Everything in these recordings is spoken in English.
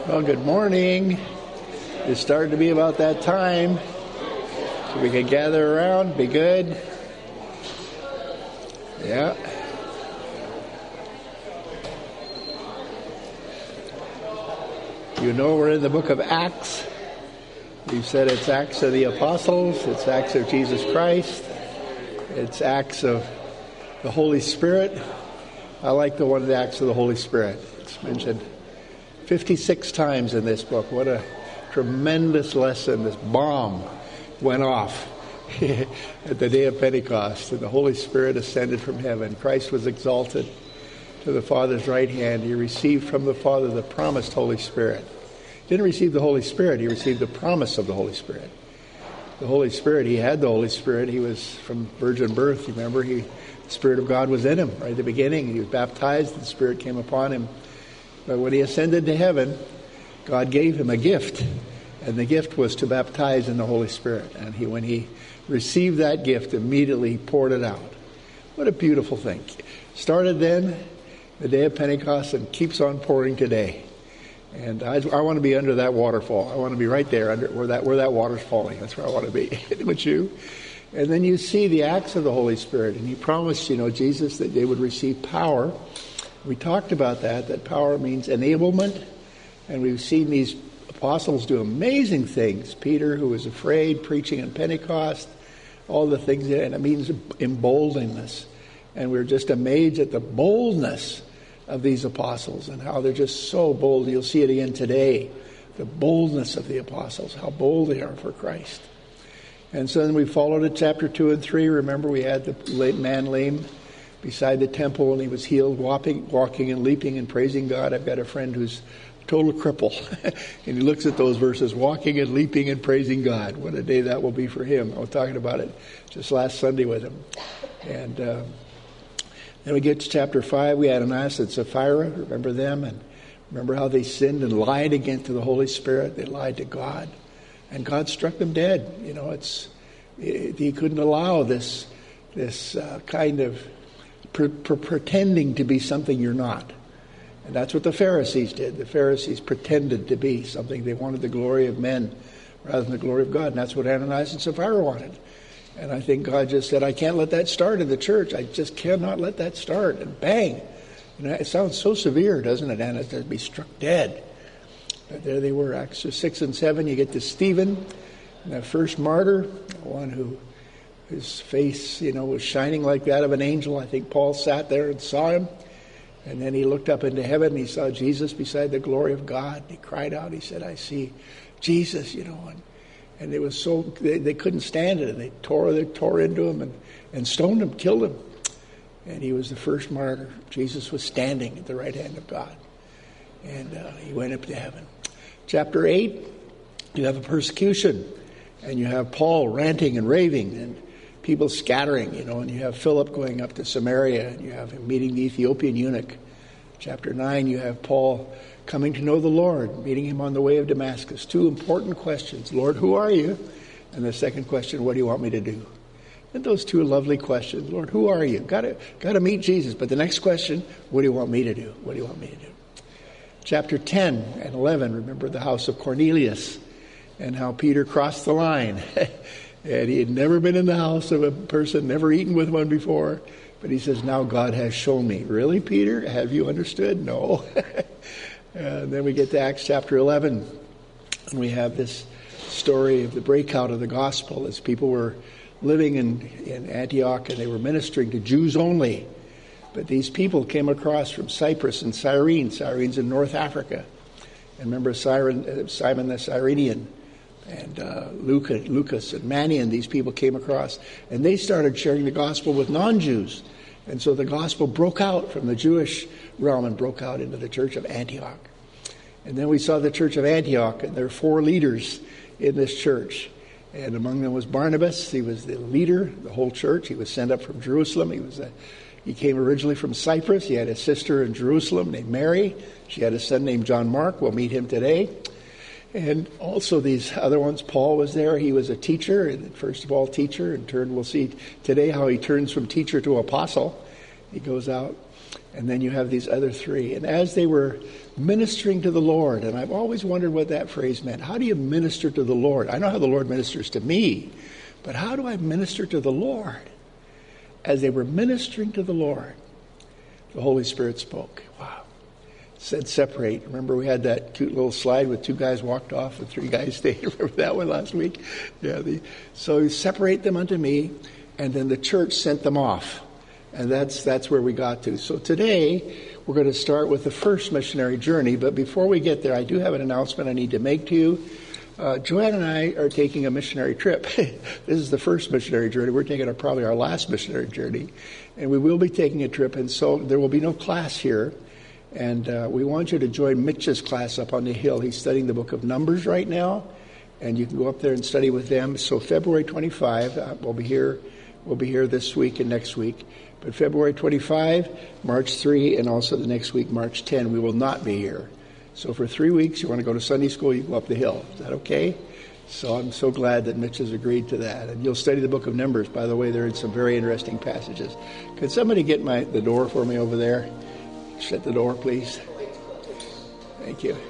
Well, good morning. It's starting to be about that time. So we can gather around, be good. Yeah. You know we're in the book of Acts. We've said it's Acts of the Apostles, it's Acts of Jesus Christ, it's Acts of the Holy Spirit. I like the one, the Acts of the Holy Spirit. It's mentioned 56 times in this book. What a tremendous lesson. This bomb went off at the day of Pentecost, and the Holy Spirit ascended from heaven. Christ was exalted to the Father's right hand. He received from the Father the promised Holy Spirit. He didn't receive the Holy Spirit. He received the promise of the Holy Spirit. The Holy Spirit, he had the Holy Spirit. He was from virgin birth. Remember, the Spirit of God was in him right at the beginning. He was baptized. The Spirit came upon him. But when he ascended to heaven, God gave him a gift. And the gift was to baptize in the Holy Spirit. And when he received that gift, immediately poured it out. What a beautiful thing. Started then, the day of Pentecost, and keeps on pouring today. And I want to be under that waterfall. I want to be right there under where that water's falling. That's where I want to be. Wouldn't you? And then you see the acts of the Holy Spirit. And he promised, Jesus, that they would receive power. We talked about that power means enablement. And we've seen these apostles do amazing things. Peter, who was afraid, preaching at Pentecost, all the things, and it means emboldenedness. And we're just amazed at the boldness of these apostles and how they're just so bold. You'll see it again today, the boldness of the apostles, how bold they are for Christ. And so then we followed at chapter 2 and 3. Remember, we had the man lame beside the temple, and he was healed, walking and leaping and praising God. I've got a friend who's a total cripple, and he looks at those verses, walking and leaping and praising God. What a day that will be for him. I was talking about it just last Sunday with him. And then we get to chapter 5. We had Ananias and Sapphira. Remember them? And remember how they sinned and lied against the Holy Spirit. They lied to God. And God struck them dead. He couldn't allow this kind of pretending to be something you're not. And that's what the Pharisees did. The Pharisees pretended to be something. They wanted the glory of men rather than the glory of God. And that's what Ananias and Sapphira wanted. And I think God just said, I can't let that start in the church. I just cannot let that start. And bang. It sounds so severe, doesn't it? And to be struck dead. But there they were. Acts 6 and 7, you get to Stephen, the first martyr, one who his face, was shining like that of an angel. I think Paul sat there and saw him. And then he looked up into heaven and he saw Jesus beside the glory of God. He cried out. He said, I see Jesus, And it was so, they couldn't stand it. And they tore into him and stoned him, killed him. And he was the first martyr. Jesus was standing at the right hand of God. And he went up to heaven. Chapter 8, you have a persecution. And you have Paul ranting and raving and people scattering, and you have Philip going up to Samaria, and you have him meeting the Ethiopian eunuch. Chapter 9, you have Paul coming to know the Lord, meeting him on the way of Damascus. Two important questions. Lord, who are you? And the second question, what do you want me to do? And those two lovely questions. Lord, who are you? Got to meet Jesus. But the next question, what do you want me to do? What do you want me to do? Chapter 10 and 11, remember the house of Cornelius and how Peter crossed the line. And he had never been in the house of a person, never eaten with one before. But he says, now God has shown me. Really, Peter? Have you understood? No. And then we get to Acts chapter 11. And we have this story of the breakout of the gospel as people were living in Antioch and they were ministering to Jews only. But these people came across from Cyprus and Cyrene. Cyrene's in North Africa. And remember Simon the Cyrenian. And Lucas and Manian, these people came across. And they started sharing the gospel with non-Jews. And so the gospel broke out from the Jewish realm and broke out into the church of Antioch. And then we saw the church of Antioch, and there are 4 leaders in this church. And among them was Barnabas. He was the leader of the whole church. He was sent up from Jerusalem. He came originally from Cyprus. He had a sister in Jerusalem named Mary. She had a son named John Mark. We'll meet him today. And also these other ones, Paul was there. He was a teacher, and first of all teacher, and we'll see today how he turns from teacher to apostle. He goes out And then you have these other three. And as they were ministering to the Lord, and I've always wondered what that phrase meant. How do you minister to the Lord? I know how the Lord ministers to me, but how do I minister to the Lord? As they were ministering to the Lord, the Holy Spirit spoke. Wow. Said separate. Remember we had that cute little slide with 2 guys walked off and 3 guys stayed. Remember that one last week? Yeah. So separate them unto me, and then the church sent them off. And that's where we got to. So today, we're going to start with the first missionary journey. But before we get there, I do have an announcement I need to make to you. Joanne and I are taking a missionary trip. This is the first missionary journey. We're taking probably our last missionary journey. And we will be taking a trip. And so there will be no class here. And we want you to join Mitch's class up on the hill. He's studying the book of Numbers right now. And you can go up there and study with them. So February 25, we'll be here. We'll be here this week and next week. But February 25, March 3, and also the next week, March 10, we will not be here. So for 3 weeks, you want to go to Sunday school, you go up the hill. Is that okay? So I'm so glad that Mitch has agreed to that. And you'll study the book of Numbers. By the way, there are some very interesting passages. Could somebody get the door for me over there? Shut the door, please. Thank you.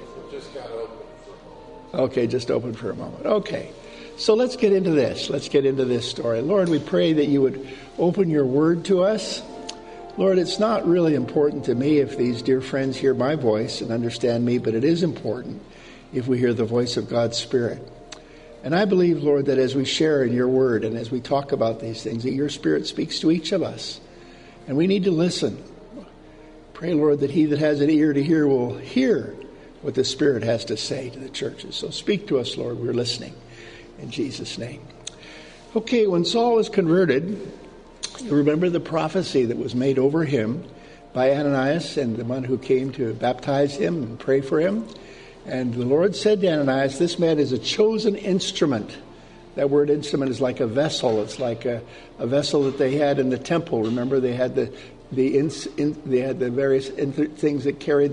Okay, just open for a moment. Okay. So let's get into this. Let's get into this story. Lord, we pray that you would open your word to us. Lord, it's not really important to me if these dear friends hear my voice and understand me, but it is important if we hear the voice of God's Spirit. And I believe, Lord, that as we share in your word and as we talk about these things, that your Spirit speaks to each of us. And we need to listen. Pray, Lord, that he that has an ear to hear will hear what the Spirit has to say to the churches. So speak to us, Lord. We're listening. In Jesus' name. Okay, when Saul was converted, you remember the prophecy that was made over him by Ananias and the one who came to baptize him and pray for him. And the Lord said to Ananias, this man is a chosen instrument. That word instrument is like a vessel. It's like a vessel that they had in the temple. Remember, they had the various things that carried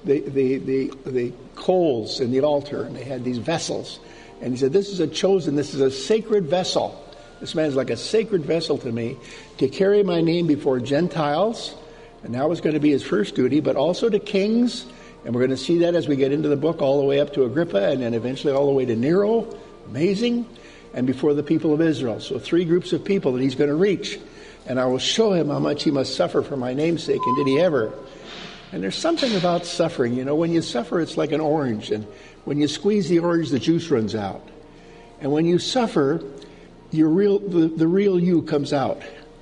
the coals in the altar, and they had these vessels. And he said, this is a sacred vessel. This man is like a sacred vessel to me to carry my name before Gentiles. And that was going to be his first duty, but also to kings. And we're going to see that as we get into the book all the way up to Agrippa and then eventually all the way to Nero. Amazing. And before the people of Israel. So 3 groups of people that he's going to reach. And I will show him how much he must suffer for my name's sake. And did he ever? And there's something about suffering. You know, when you suffer, it's like an orange. And when you squeeze the orange, the juice runs out. And when you suffer, the real you comes out.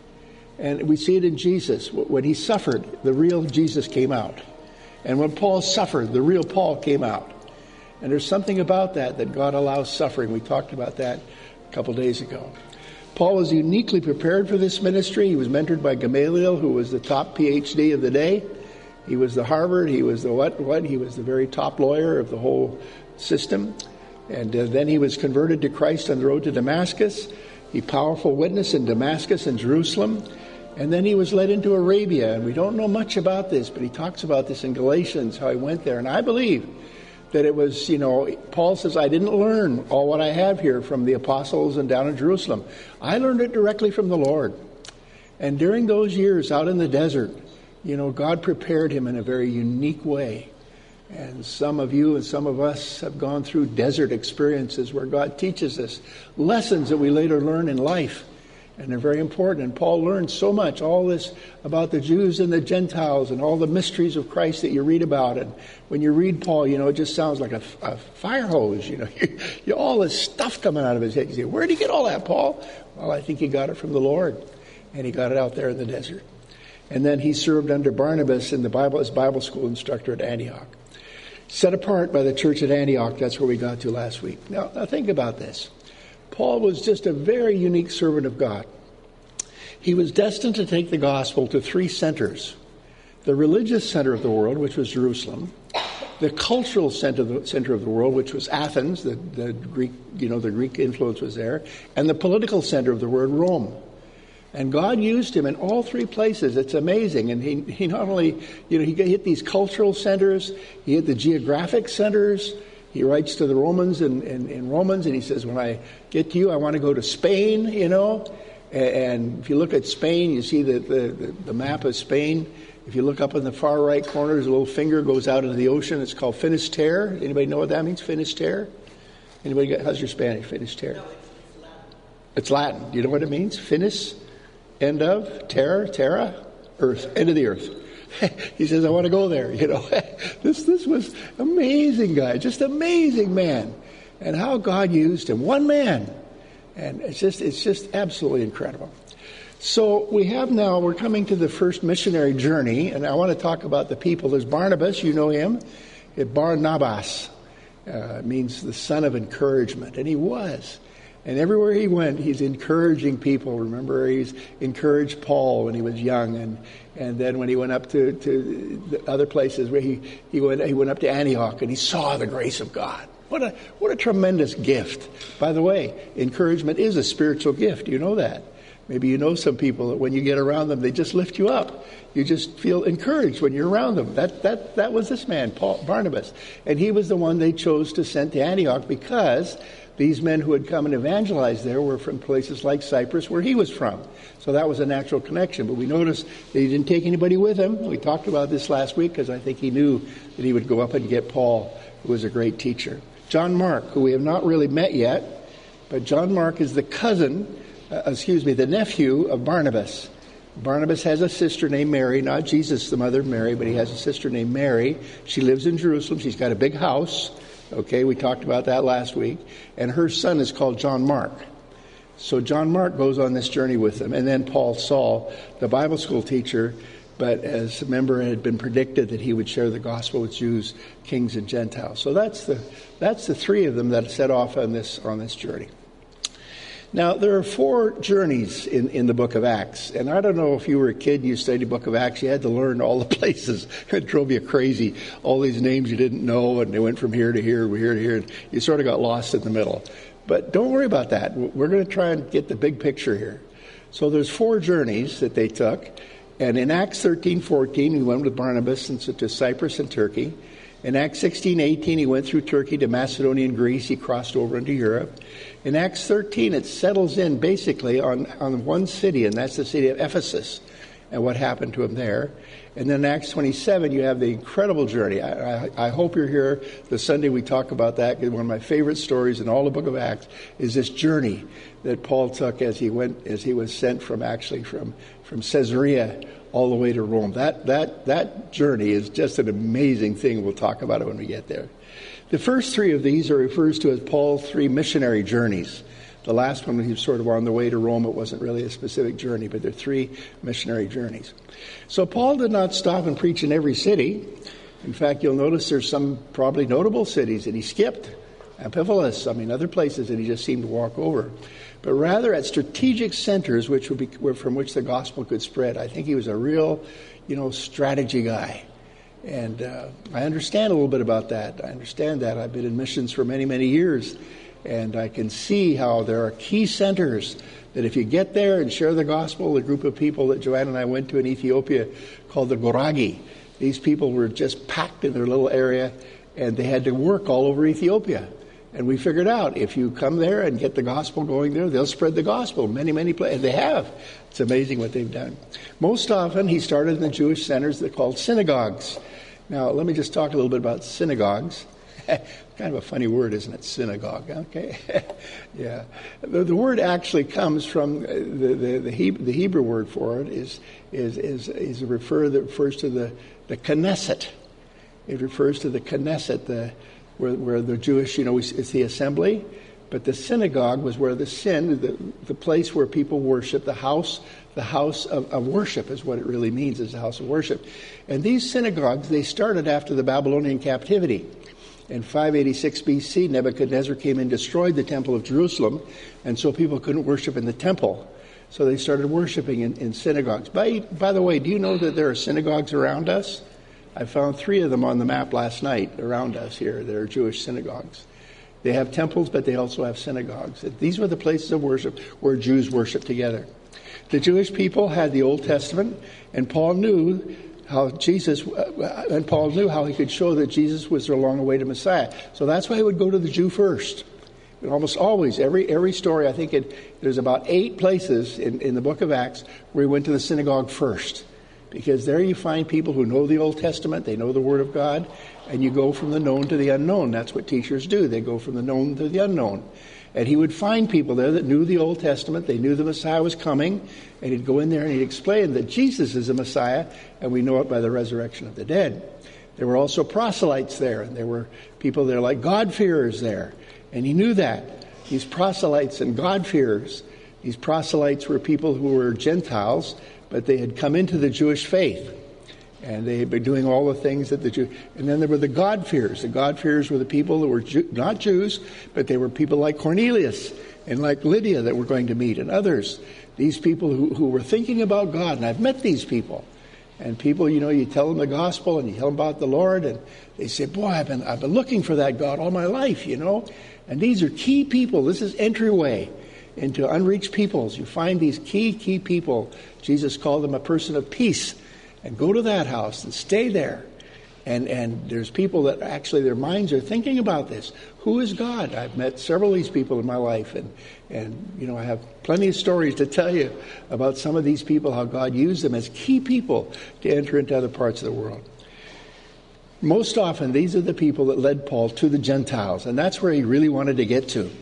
And we see it in Jesus. When he suffered, the real Jesus came out. And when Paul suffered, the real Paul came out. And there's something about that God allows suffering. We talked about that a couple days ago. Paul was uniquely prepared for this ministry. He was mentored by Gamaliel, who was the top PhD of the day. He was the Harvard, he was the what? He was the very top lawyer of the whole system. And then he was converted to Christ on the road to Damascus. He powerful witness in Damascus and Jerusalem. And then he was led into Arabia. And we don't know much about this, but he talks about this in Galatians, how he went there. And I believe that it was, Paul says, I didn't learn all what I have here from the apostles and down in Jerusalem. I learned it directly from the Lord. And during those years out in the desert, God prepared him in a very unique way. And some of you and some of us have gone through desert experiences where God teaches us lessons that we later learn in life. And they're very important. And Paul learned so much, all this about the Jews and the Gentiles and all the mysteries of Christ that you read about. And when you read Paul, it just sounds like a fire hose. All this stuff coming out of his head. You say, where did he get all that, Paul? Well, I think he got it from the Lord. And he got it out there in the desert. And then he served under Barnabas in as Bible school instructor at Antioch. Set apart by the church at Antioch, that's where we got to last week. Now think about this. Paul was just a very unique servant of God. He was destined to take the gospel to 3 centers. The religious center of the world, which was Jerusalem. The cultural center of the world, which was Athens, the Greek, the Greek influence was there. And the political center of the world, Rome. And God used him in all 3 places. It's amazing. And he not only, he hit these cultural centers, he hit the geographic centers. He writes to the Romans in Romans, and he says, when I get to you, I want to go to Spain, And if you look at Spain, you see the map of Spain. If you look up in the far right corner, there's a little finger goes out into the ocean. It's called Finisterre. Anybody know what that means, Finisterre? How's your Spanish, Finisterre? It's Latin. Do you know what it means? Finis, end of, terra, earth, end of the earth. He says, I want to go there, This was amazing guy, just amazing man. And how God used him. One man. And it's just absolutely incredible. So we're coming to the first missionary journey, and I want to talk about the people. There's Barnabas, you know him. Barnabas means the son of encouragement, and he was. And everywhere he went, he's encouraging people. Remember, he's encouraged Paul when he was young, and then when he went up to the other places, where he went up to Antioch, and he saw the grace of God. What a tremendous gift. By the way, encouragement is a spiritual gift. You know that. Maybe you know some people that when you get around them, they just lift you up. You just feel encouraged when you're around them. That was this man, Barnabas. And he was the one they chose to send to Antioch because these men who had come and evangelized there were from places like Cyprus, where he was from. So that was a natural connection. But we noticed that he didn't take anybody with him. We talked about this last week because I think he knew that he would go up and get Paul, who was a great teacher. John Mark, who we have not really met yet, but John Mark is the nephew of Barnabas. Barnabas has a sister named Mary, not Jesus, the mother of Mary, but he has a sister named Mary. She lives in Jerusalem. She's got a big house. Okay, we talked about that last week. And her son is called John Mark. So John Mark goes on this journey with them. And then Paul Saul, the Bible school teacher, but as a member, it had been predicted that he would share the gospel with Jews, kings, and Gentiles. So that's the three of them that set off on this journey. Now, there are 4 journeys in the book of Acts. And I don't know if you were a kid and you studied the book of Acts, you had to learn all the places. It drove you crazy. All these names you didn't know, and they went from here to here, here to here, and you sort of got lost in the middle. But don't worry about that. We're going to try and get the big picture here. So there's 4 journeys that they took. And in Acts 13:14, he went with Barnabas to Cyprus and Turkey. In Acts 16:18, he went through Turkey to Macedonia and Greece. He crossed over into Europe. In Acts 13, it settles in basically on one city, and that's the city of Ephesus, and what happened to him there. And then in Acts 27, you have the incredible journey. I hope you're here the Sunday we talk about that, because one of my favorite stories in all the book of Acts is this journey that Paul took as he was sent from Caesarea all the way to Rome. That journey is just an amazing thing. We'll talk about it when we get there. The first 3 of these are referred to as Paul's 3 missionary journeys. The last one, he was sort of on the way to Rome. It wasn't really a specific journey, but they're 3 missionary journeys. So Paul did not stop and preach in every city. In fact, you'll notice there's some probably notable cities that he skipped. Amphipolis, other places that he just seemed to walk over. But rather at strategic centers from which the gospel could spread. I think he was a real, strategy guy. And I understand a little bit about that. I understand that. I've been in missions for many, many years. And I can see how there are key centers that if you get there and share the gospel, the group of people that Joanne and I went to in Ethiopia called the Goragi, these people were just packed in their little area, and they had to work all over Ethiopia. And we figured out if you come there and get the gospel going there, they'll spread the gospel many, many places. And they have. It's amazing what they've done. Most often, he started in the Jewish centers that are called synagogues. Now, let me just talk a little bit about synagogues. Kind of a funny word, isn't it? Synagogue. Okay. Yeah. The word actually comes from the Hebrew word for it refers to the Knesset. It refers to the Knesset, where the Jewish, it's the assembly, but the synagogue was where the place where people worship, the house of worship is what it really means, is the house of worship. And these synagogues, they started after the Babylonian captivity. In 586 BC, Nebuchadnezzar came and destroyed the temple of Jerusalem, and so people couldn't worship in the temple. So they started worshiping in synagogues. By the way, do you know that there are synagogues around us? I found 3 of them on the map last night around us here. They're Jewish synagogues. They have temples, but they also have synagogues. These were the places of worship where Jews worshiped together. The Jewish people had the Old Testament, and Paul knew how he could show that Jesus was their long-awaited Messiah. So that's why he would go to the Jew first. And almost always, every story, I think there's about 8 places in the book of Acts where he went to the synagogue first. because there you find people who know the Old Testament, they know the Word of God, and you go from the known to the unknown. That's what teachers do. They go from the known to the unknown. And he would find people there that knew the Old Testament, they knew the Messiah was coming, and he'd go in there and he'd explain that Jesus is the Messiah, and we know it by the resurrection of the dead. There were also proselytes there, and there were people there like God-fearers there, and he knew that. These proselytes and God-fearers, these proselytes were people who were Gentiles, but they had come into the Jewish faith. And they had been doing all the things that the Jews... And then there were the God-fearers. The God-fearers were the people that were not Jews, but they were people like Cornelius and like Lydia that we're going to meet, and others. These people who were thinking about God. And I've met these people. And people, you tell them the gospel and you tell them about the Lord, and they say, boy, I've been looking for that God all my life, And these are key people. This is entryway into unreached peoples. You find these key people. Jesus called them a person of peace. And go to that house and stay there. And there's people that actually their minds are thinking about this. Who is God? I've met several of these people in my life. And I have plenty of stories to tell you about some of these people, how God used them as key people to enter into other parts of the world. Most often, these are the people that led Paul to the Gentiles. And that's where he really wanted to get to.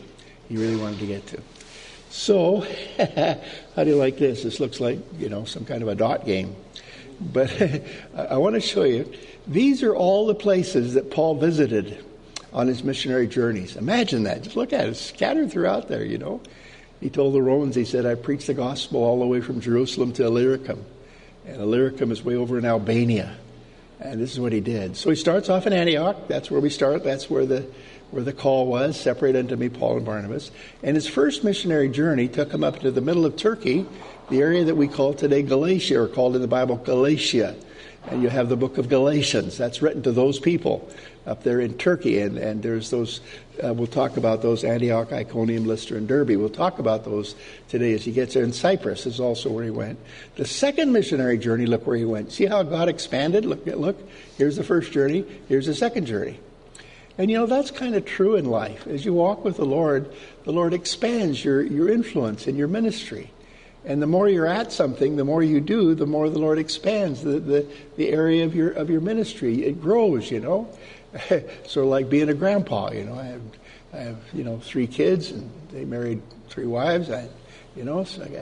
So, how do you like this? This looks like, some kind of a dot game. But I want to show you, these are all the places that Paul visited on his missionary journeys. Imagine that. Just look at it. It's scattered throughout there, He told the Romans, he said, I preached the gospel all the way from Jerusalem to Illyricum. And Illyricum is way over in Albania. And this is what he did. So he starts off in Antioch. That's where we start. That's where the call was. Separate unto me Paul and Barnabas. And his first missionary journey took him up to the middle of Turkey, the area that we call today Galatia, or called in the Bible Galatia. And you have the book of Galatians. That's written to those people up there in Turkey. And there's those, we'll talk about those, Antioch, Iconium, Lystra, and Derbe. We'll talk about those today as he gets there. And Cyprus is also where he went. The second missionary journey, look where he went. See how God expanded? Look. Here's the first journey. Here's the second journey. And that's kind of true in life. As you walk with the Lord expands your influence in your ministry. And the more you're at something, the more you do, the more the Lord expands the area of your ministry. It grows, So like being a grandpa, I have 3 kids, and they married 3 wives. So I got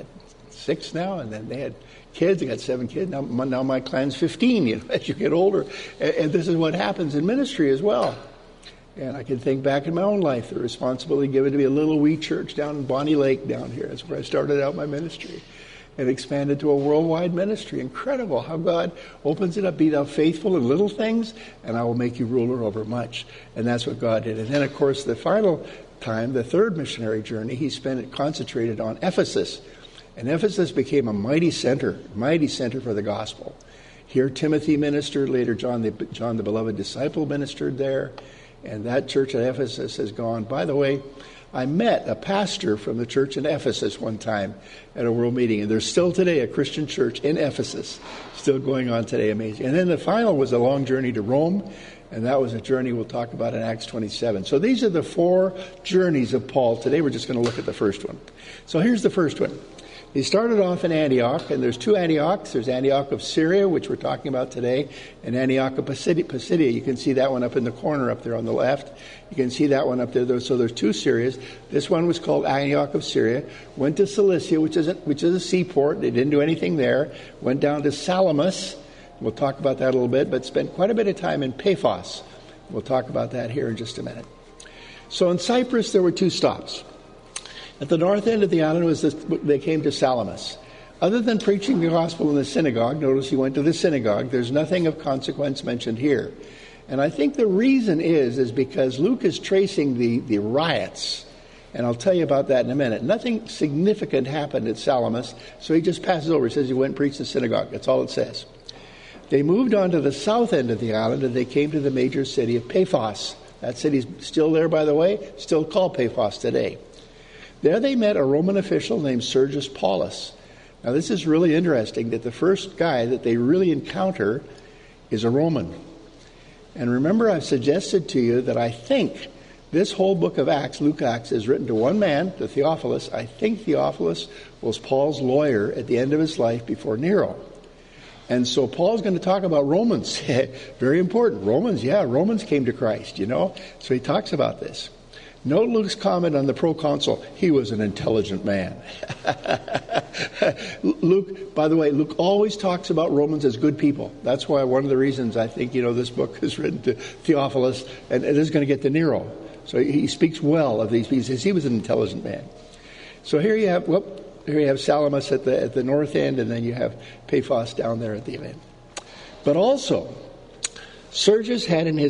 6 now, and then they had kids. I got 7 kids. Now my clan's 15, as you get older. And this is what happens in ministry as well. And I can think back in my own life, the responsibility given to me, a little wee church down in Bonnie Lake down here. That's where I started out my ministry. And expanded to a worldwide ministry. Incredible how God opens it up. Be thou faithful in little things, and I will make you ruler over much. And that's what God did. And then, of course, the final time, the third missionary journey, he spent it concentrated on Ephesus. And Ephesus became a mighty center for the gospel. Here Timothy ministered. Later John the beloved disciple ministered there. And that church at Ephesus has gone. By the way, I met a pastor from the church in Ephesus one time at a world meeting. And there's still today a Christian church in Ephesus. Still going on today. Amazing. And then the final was a long journey to Rome. And that was a journey we'll talk about in Acts 27. So these are the 4 journeys of Paul. Today we're just going to look at the first one. So here's the first one. He started off in Antioch, and there's 2 Antiochs. There's Antioch of Syria, which we're talking about today, and Antioch of Pisidia. You can see that one up in the corner up there on the left. You can see that one up there. So there's 2 Syrias. This one was called Antioch of Syria. Went to Cilicia, which is a seaport. They didn't do anything there. Went down to Salamis. We'll talk about that a little bit, but spent quite a bit of time in Paphos. We'll talk about that here in just a minute. So in Cyprus, there were 2 stops. At the north end of the island they came to Salamis. Other than preaching the gospel in the synagogue, notice he went to the synagogue, there's nothing of consequence mentioned here. And I think the reason is because Luke is tracing the riots. And I'll tell you about that in a minute. Nothing significant happened at Salamis, so he just passes over. He says he went and preached the synagogue. That's all it says. They moved on to the south end of the island, and they came to the major city of Paphos. That city's still there, by the way, still called Paphos today. There they met a Roman official named Sergius Paulus. Now this is really interesting that the first guy that they really encounter is a Roman. And remember, I've suggested to you that I think this whole book of Acts, Luke Acts, is written to one man, to Theophilus. I think Theophilus was Paul's lawyer at the end of his life before Nero. And so Paul's going to talk about Romans. Very important. Romans came to Christ, So he talks about this. Note Luke's comment on the proconsul. He was an intelligent man. Luke, by the way, Luke always talks about Romans as good people. That's why one of the reasons I think, this book is written to Theophilus, and it is going to get to Nero. So he speaks well of these people. He says he was an intelligent man. So here you have Salamis at the north end, and then you have Paphos down there at the end. But also, Sergius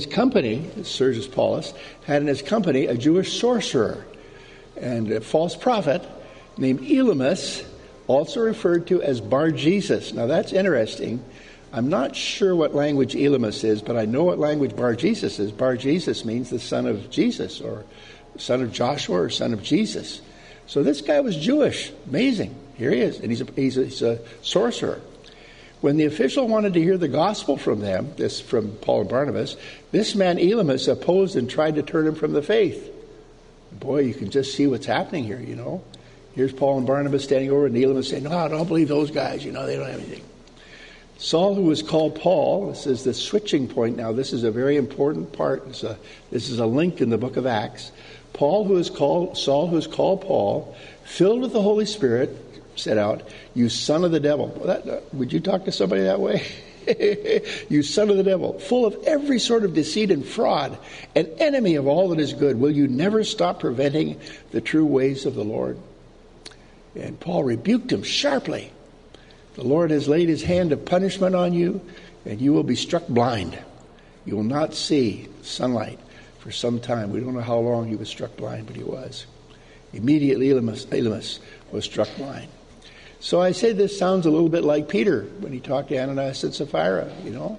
Paulus had in his company a Jewish sorcerer and a false prophet named Elymas, also referred to as Bar-Jesus. Now that's interesting. I'm not sure what language Elymas is, but I know what language Bar-Jesus is. Bar-Jesus means the son of Jesus, or son of Joshua, or son of Jesus. So this guy was Jewish. Amazing. Here he is, and he's a sorcerer. When the official wanted to hear the gospel from them, from Paul and Barnabas, this man Elymas opposed and tried to turn him from the faith. Boy, you can just see what's happening here, Here's Paul and Barnabas standing over, and Elymas saying, "No, I don't believe those guys. They don't have anything." Saul, who was called Paul, this is the switching point now. This is a very important part. This is a link in the book of Acts. Saul, who is called Paul, filled with the Holy Spirit, said out, "You son of the devil." Would you talk to somebody that way? "You son of the devil, full of every sort of deceit and fraud, an enemy of all that is good. Will you never stop preventing the true ways of the Lord?" And Paul rebuked him sharply. "The Lord has laid his hand of punishment on you, and you will be struck blind. You will not see sunlight for some time." We don't know how long he was struck blind, but he was. Immediately Elymas was struck blind. So I say this sounds a little bit like Peter when he talked to Ananias and Sapphira,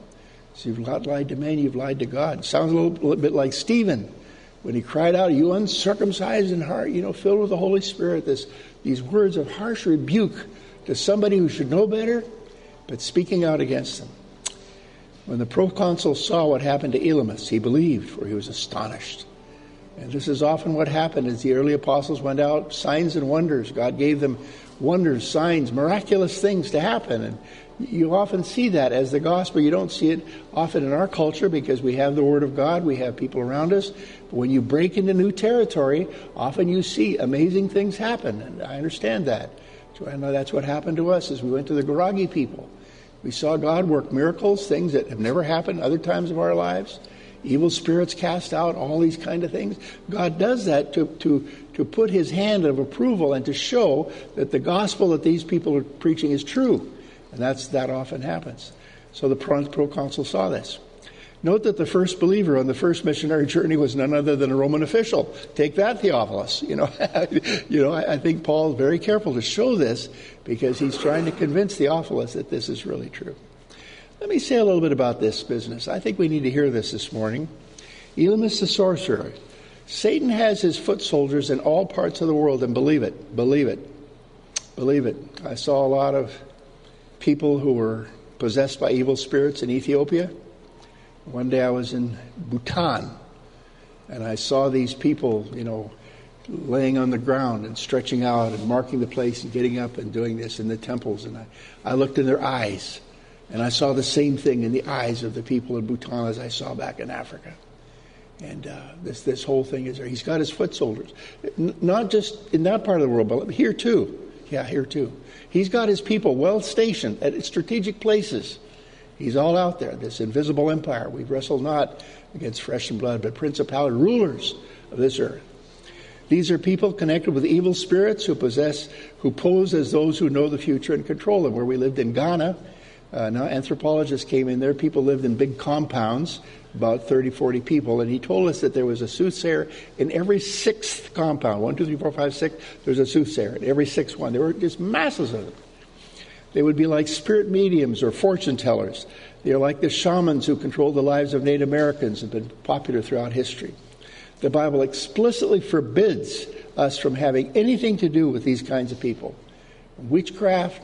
So you've not lied to man, you've lied to God. Sounds a little bit like Stephen when he cried out, "You uncircumcised in heart," filled with the Holy Spirit. These words of harsh rebuke to somebody who should know better, but speaking out against them. When the proconsul saw what happened to Elymas, he believed, for he was astonished. And this is often what happened as the early apostles went out, signs and wonders. God gave them wonders, signs, miraculous things to happen. And you often see that as the gospel. You don't see it often in our culture because we have the Word of God, we have people around us. But when you break into new territory, often you see amazing things happen. And I understand that. So I know that's what happened to us as we went to the Garagi people. We saw God work miracles, things that have never happened other times of our lives. Evil spirits cast out, all these kind of things. God does that to put his hand of approval and to show that the gospel that these people are preaching is true. And that often happens. So the proconsul saw this. Note that the first believer on the first missionary journey was none other than a Roman official. Take that, Theophilus. I think Paul is very careful to show this because he's trying to convince Theophilus that this is really true. Let me say a little bit about this business. I think we need to hear this morning. Elymas the sorcerer. Satan has his foot soldiers in all parts of the world, and believe it. Believe it. I saw a lot of people who were possessed by evil spirits in Ethiopia. One day I was in Bhutan, and I saw these people, laying on the ground and stretching out and marking the place and getting up and doing this in the temples. And I looked in their eyes, and I saw the same thing in the eyes of the people in Bhutan as I saw back in Africa. And this whole thing is there. He's got his foot soldiers, not just in that part of the world, but here too. Yeah, here too. He's got his people well stationed at strategic places. He's all out there, this invisible empire. We wrestle not against flesh and blood, but principality, rulers of this earth. These are people connected with evil spirits who pose as those who know the future and control them. Where we lived in Ghana, now anthropologists came in there. People lived in big compounds, about 30, 40 people. And he told us that there was a soothsayer in every sixth compound. 1, 2, 3, 4, 5, 6. There's a soothsayer in every sixth one. There were just masses of them. They would be like spirit mediums or fortune tellers. They're like the shamans who controlled the lives of Native Americans and have been popular throughout history. The Bible explicitly forbids us from having anything to do with these kinds of people. Witchcraft,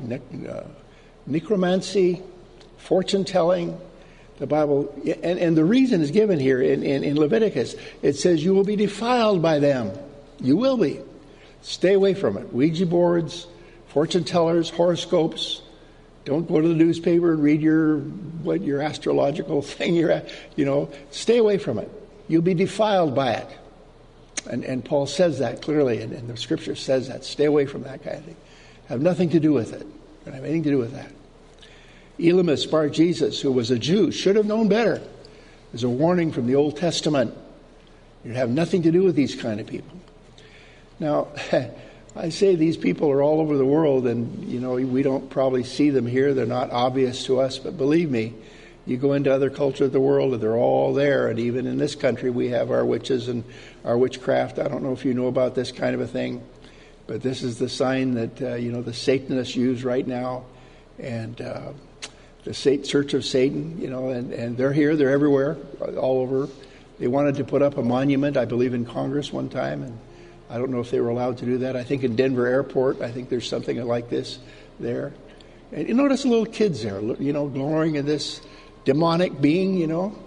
necromancy, fortune telling. The Bible, and the reason is given here in Leviticus. It says you will be defiled by them. You will be. Stay away from it. Ouija boards, fortune tellers, horoscopes, Don't go to the newspaper and read your astrological thing. Stay away from it. You'll be defiled by it. And Paul says that clearly, and the Scripture says that. Stay away from that kind of thing. Have nothing to do with it. Don't have anything to do with that. Elymas Bar Jesus, who was a Jew, should have known better. There's a warning from the Old Testament. You have nothing to do with these kind of people. Now, I say these people are all over the world, and we don't probably see them here. They're not obvious to us, but believe me, you go into other cultures of the world, and they're all there. And even in this country, we have our witches and our witchcraft. I don't know if you know about this kind of a thing, but this is the sign that the Satanists use right now, and the Church of Satan. And they're here, they're everywhere, all over. They wanted to put up a monument, I believe, in Congress one time, and I don't know if they were allowed to do that. I think in Denver Airport, I think there's something like this there. And you notice little kids there, glorying in this demonic being,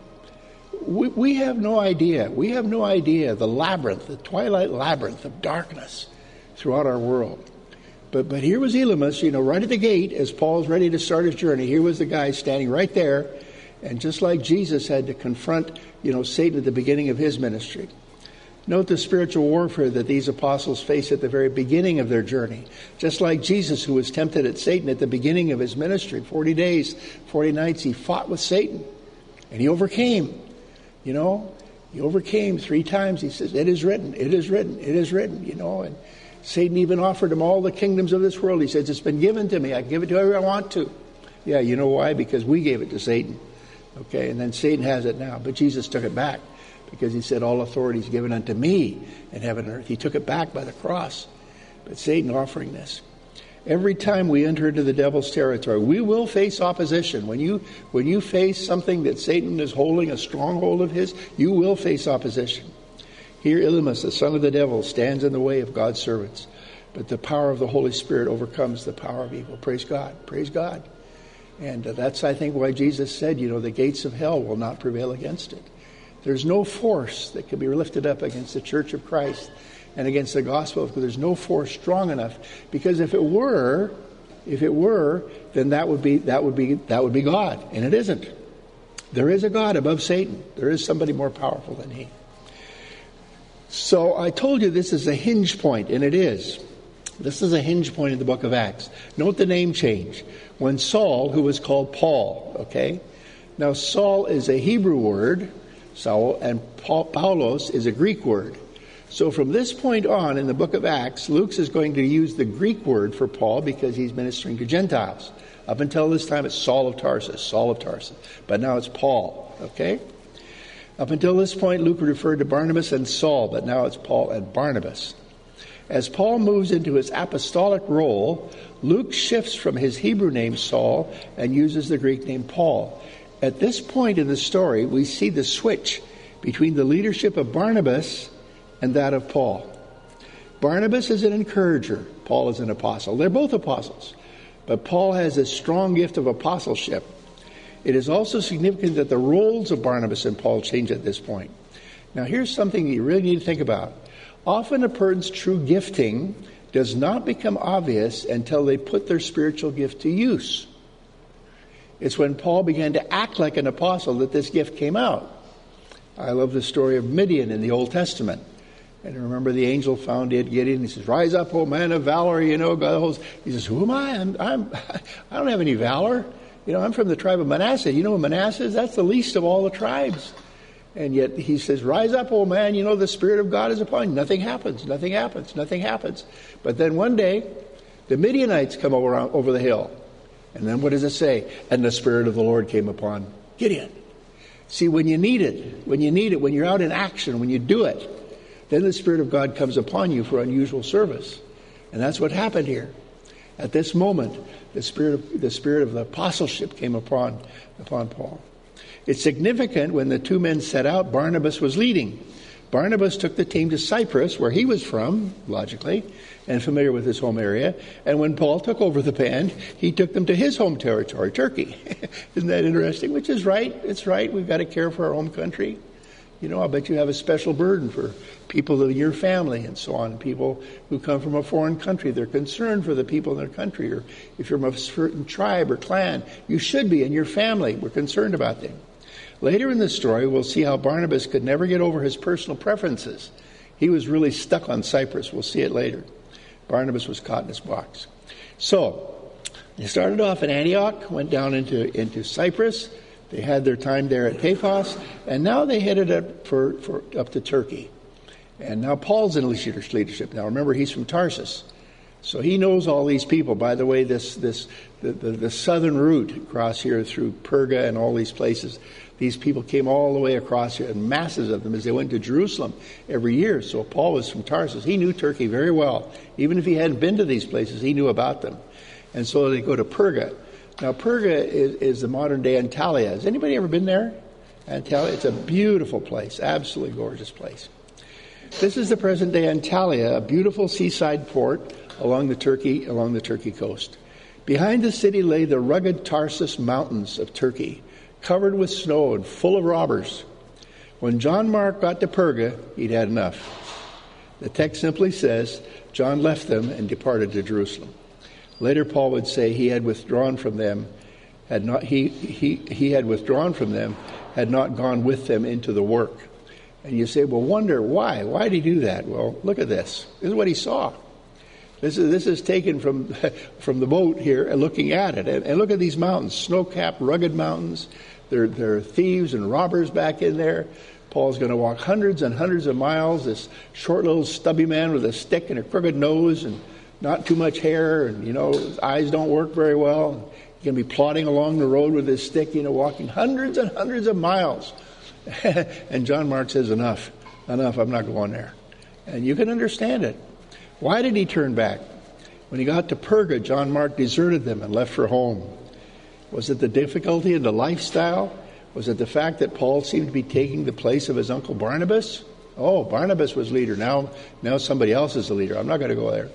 We have no idea. We have no idea the labyrinth, the twilight labyrinth of darkness throughout our world. But here was Elymas, right at the gate as Paul's ready to start his journey. Here was the guy standing right there. And just like Jesus had to confront, Satan at the beginning of his ministry. Note the spiritual warfare that these apostles face at the very beginning of their journey. Just like Jesus, who was tempted at Satan at the beginning of his ministry, 40 days, 40 nights, he fought with Satan. And he overcame. He overcame 3 times. He says, it is written, it is written, it is written, And Satan even offered him all the kingdoms of this world. He says, it's been given to me. I can give it to whoever I want to. Yeah, you know why? Because we gave it to Satan. Okay, and then Satan has it now. But Jesus took it back because he said, all authority is given unto me in heaven and earth. He took it back by the cross. But Satan offering this. Every time we enter into the devil's territory, we will face opposition. When you face something that Satan is holding, a stronghold of his, you will face opposition. Here Elymas, the son of the devil, stands in the way of God's servants. But the power of the Holy Spirit overcomes the power of evil. Praise God. Praise God. And that's, I think, why Jesus said, the gates of hell will not prevail against it. There's no force that can be lifted up against the Church of Christ and against the gospel, because there's no force strong enough. Because if it were, then that would be God, and it isn't. There is a God above Satan. There is somebody more powerful than he. So I told you this is a hinge point, and it is. This is a hinge point in the book of Acts. Note the name change. When Saul, who was called Paul, okay? Now Saul is a Hebrew word, Saul, and Paulos is a Greek word. So from this point on in the book of Acts, Luke is going to use the Greek word for Paul because he's ministering to Gentiles. Up until this time, it's Saul of Tarsus. But now it's Paul, okay? Up until this point, Luke referred to Barnabas and Saul, but now it's Paul and Barnabas. As Paul moves into his apostolic role, Luke shifts from his Hebrew name Saul and uses the Greek name Paul. At this point in the story, we see the switch between the leadership of Barnabas and that of Paul. Barnabas is an encourager. Paul is an apostle. They're both apostles. But Paul has a strong gift of apostleship. It is also significant that the roles of Barnabas and Paul change at this point. Now, here's something you really need to think about. Often a person's true gifting does not become obvious until they put their spiritual gift to use. It's when Paul began to act like an apostle that this gift came out. I love the story of Midian in the Old Testament. And remember, the angel found Gideon. He says, "Rise up, O man of valor." God, he says, "Who am I? I don't have any valor. I'm from the tribe of Manasseh. You know who Manasseh is? That's the least of all the tribes." And yet he says, "Rise up, O man. The Spirit of God is upon you." Nothing happens. But then one day, the Midianites come over the hill. And then what does it say? And the Spirit of the Lord came upon Gideon. See, when you need it, when you're out in action, when you do it, then the Spirit of God comes upon you for unusual service. And that's what happened here. At this moment, the spirit of the apostleship came upon Paul. It's significant when the two men set out, Barnabas was leading. Barnabas took the team to Cyprus, where he was from, logically, and familiar with his home area. And when Paul took over the band, he took them to his home territory, Turkey. Isn't that interesting? Which is right. It's right. We've got to care for our home country. I bet you have a special burden for people in your family and so on. People who come from a foreign country, they're concerned for the people in their country. Or if you're from a certain tribe or clan, you should be, in your family. We're concerned about them. Later in the story, we'll see how Barnabas could never get over his personal preferences. He was really stuck on Cyprus. We'll see it later. Barnabas was caught in his box. So, they started off in Antioch, went down into Cyprus. They had their time there at Paphos, and now they headed up up to Turkey. And now Paul's in leadership. Now remember, he's from Tarsus, so he knows all these people. By the way, the southern route across here through Perga and all these places, these people came all the way across here, and masses of them, as they went to Jerusalem every year. So Paul was from Tarsus. He knew Turkey very well. Even if he hadn't been to these places, he knew about them. And so they go to Perga. Now, Perga is the modern-day Antalya. Has anybody ever been there? Antalya, it's a beautiful place, absolutely gorgeous place. This is the present-day Antalya, a beautiful seaside port along the Turkey coast. Behind the city lay the rugged Tarsus mountains of Turkey, covered with snow and full of robbers. When John Mark got to Perga, he'd had enough. The text simply says, John left them and departed to Jerusalem. Later, Paul would say he had withdrawn from them, had not gone with them into the work. And you say, well, wonder why? Why did he do that? Well, look at this. This is what he saw. This is taken from the boat here and looking at it. And look at these mountains, snow-capped, rugged mountains. There are thieves and robbers back in there. Paul's going to walk hundreds and hundreds of miles. This short little stubby man with a stick and a crooked nose and not too much hair, and, his eyes don't work very well. He's going to be plodding along the road with his stick, walking hundreds and hundreds of miles. And John Mark says, enough, I'm not going there. And you can understand it. Why did he turn back? When he got to Perga, John Mark deserted them and left for home. Was it the difficulty in the lifestyle? Was it the fact that Paul seemed to be taking the place of his uncle Barnabas? Oh, Barnabas was leader. Now somebody else is the leader. I'm not going to go there.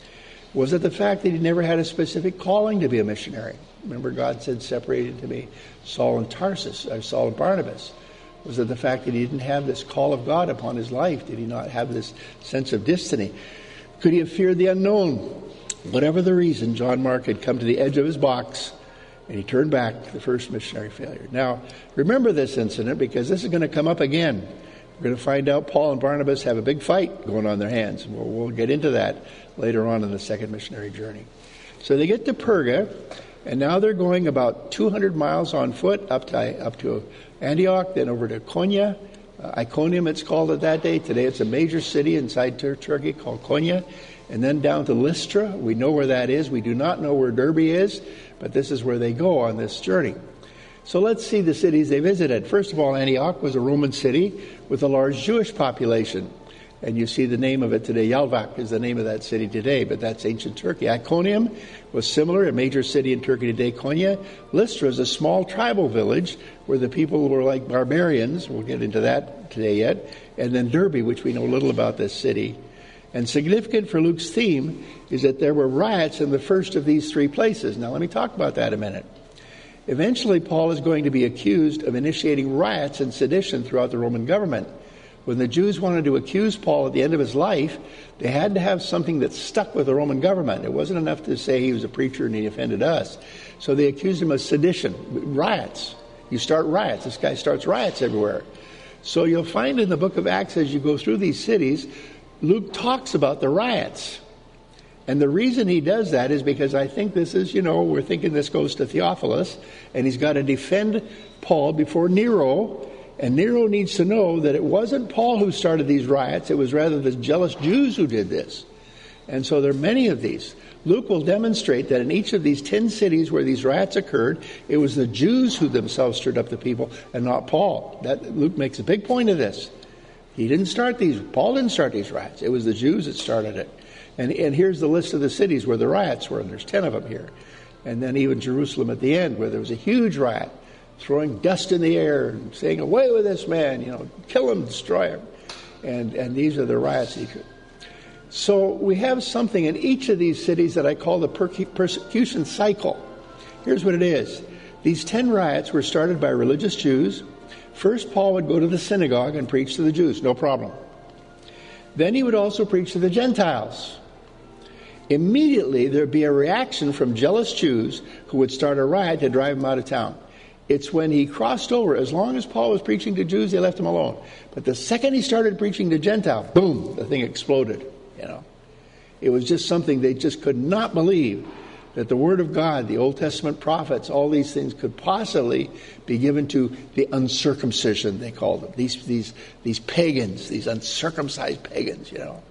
Was it the fact that he never had a specific calling to be a missionary? Remember, God said, separated to me Saul and Barnabas. Was it the fact that he didn't have this call of God upon his life? Did he not have this sense of destiny? Could he have feared the unknown? Whatever the reason, John Mark had come to the edge of his box, and he turned back, the first missionary failure. Now, remember this incident, because this is going to come up again. We're going to find out Paul and Barnabas have a big fight going on in their hands. We'll get into that later on in the second missionary journey. So they get to Perga, and now they're going about 200 miles on foot up to Antioch, then over to Konya. Iconium, it's called at that day. Today it's a major city inside Turkey called Konya. And then down to Lystra. We know where that is. We do not know where Derbe is, but this is where they go on this journey. So let's see the cities they visited. First of all, Antioch was a Roman city with a large Jewish population. And you see the name of it today. Yalvac is the name of that city today, but that's ancient Turkey. Iconium was similar, a major city in Turkey today. Konya. Lystra is a small tribal village where the people were like barbarians. We'll get into that today yet. And then Derbe, which we know little about this city. And significant for Luke's theme is that there were riots in the first of these three places. Now let me talk about that a minute. Eventually, Paul is going to be accused of initiating riots and sedition throughout the Roman government. When the Jews wanted to accuse Paul at the end of his life, they had to have something that stuck with the Roman government. It wasn't enough to say he was a preacher and he offended us. So they accused him of sedition, riots. You start riots. This guy starts riots everywhere. So you'll find in the book of Acts, as you go through these cities, Luke talks about the riots. And the reason he does that is because I think this is, we're thinking this goes to Theophilus, and he's got to defend Paul before Nero. And Nero needs to know that it wasn't Paul who started these riots. It was rather the jealous Jews who did this. And so there are many of these. Luke will demonstrate that in each of these 10 cities where these riots occurred, it was the Jews who themselves stirred up the people and not Paul. Luke makes a big point of this. Paul didn't start these riots. It was the Jews that started it. And here's the list of the cities where the riots were, and there's 10 of them here. And then even Jerusalem at the end, where there was a huge riot, throwing dust in the air and saying, away with this man, kill him, destroy him. And these are the riots. So we have something in each of these cities that I call the persecution cycle. Here's what it is. These 10 riots were started by religious Jews First, Paul would go to the synagogue and preach to the Jews, no problem. Then he would also preach to the Gentiles. Immediately, there would be a reaction from jealous Jews who would start a riot to drive him out of town. It's when he crossed over. As long as Paul was preaching to Jews, they left him alone. But the second he started preaching to Gentiles, boom, the thing exploded. It was just something they just could not believe, that the Word of God, the Old Testament prophets, all these things could possibly be given to the uncircumcision, they called them. These pagans, these uncircumcised pagans,